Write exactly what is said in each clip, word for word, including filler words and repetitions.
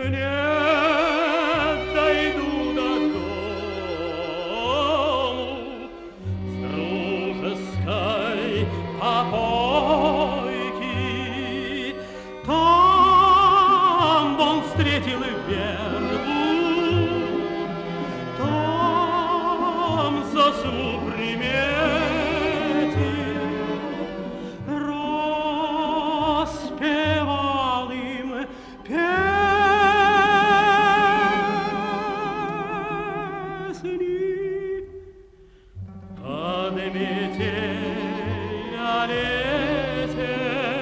не дойду до дому с дружеской попойки. Там он встретил вербу, там засну приметил, распевал им песни под метель о лете.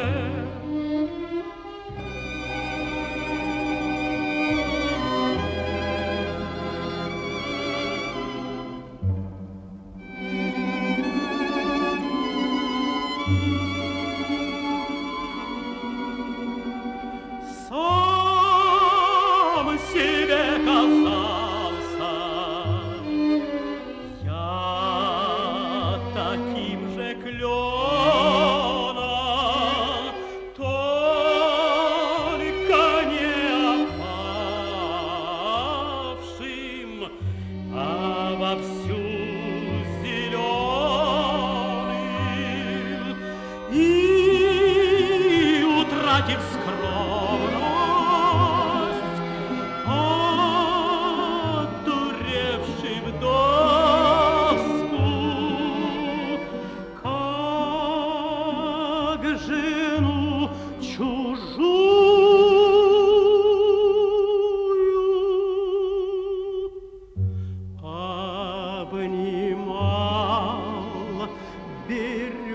Сам себе казался я таким же кленом, только не опавшим, а вовсю зеленым, и утратив скромность, одуревший в доску, как жену чужую, обнимал берег.